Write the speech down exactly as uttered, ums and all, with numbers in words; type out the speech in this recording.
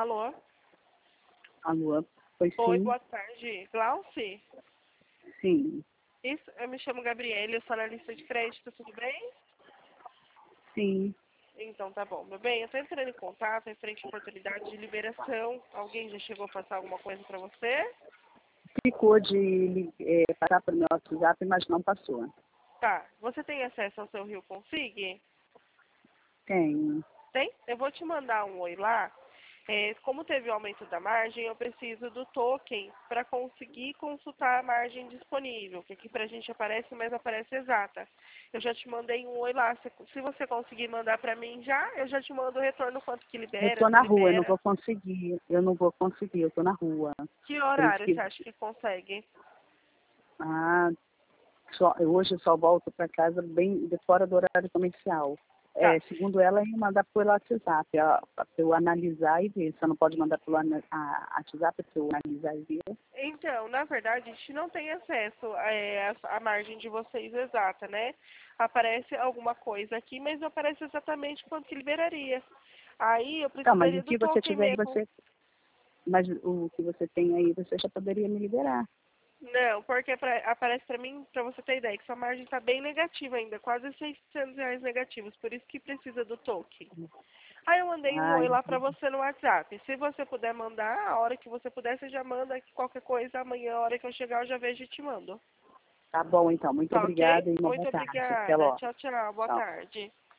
Alô? Alô? Oi, Oi, sim. boa tarde. Glauci? Sim. Isso, eu me chamo Gabriele, eu sou analista de crédito, tudo bem? Sim. Então tá bom. Meu bem, eu estou entrando em contato em frente à oportunidade de liberação. Alguém já chegou a passar alguma coisa para você? Ficou de é, passar para o meu WhatsApp, mas não passou. Tá. Você tem acesso ao seu Rio Config? Tenho. Tem? Eu vou te mandar um oi lá. É, como teve o aumento da margem, eu preciso do token para conseguir consultar a margem disponível, que aqui para a gente aparece, mas aparece exata. Eu já te mandei um oi lá. Se, se você conseguir mandar para mim já, eu já te mando o retorno quanto que Eu libera, estou se na rua, eu não libera. vou conseguir. Eu não vou conseguir, eu estou na rua. Que Por isso horário que você acha que consegue? ah, só, hoje eu só volto para casa bem de fora do horário comercial. Tá. É, segundo ela, ia mandar pelo WhatsApp, para eu analisar e ver. Você não pode mandar pelo ana- a- WhatsApp para eu analisar e ver? Então, na verdade, a gente não tem acesso é, à à margem de vocês exata, né? Aparece alguma coisa aqui, mas não aparece exatamente quanto que liberaria. Aí eu Então, mas o precisaria do que você token tiver, mesmo. você, mas o que você tem aí, você já poderia me liberar. Não, porque pra, aparece pra mim, pra você ter ideia, que sua margem tá bem negativa ainda, quase seiscentos reais negativos, por isso que precisa do token. Aí eu mandei um oi Ai, lá pra você no WhatsApp. Se você puder mandar, a hora que você puder, você já manda qualquer coisa, amanhã, a hora que eu chegar, eu já vejo e te mando. tá bom então. Muito Tá ok? obrigada e uma Muito boa tarde. Até obrigada. logo. Tchau, tchau. Boa Tchau. tarde.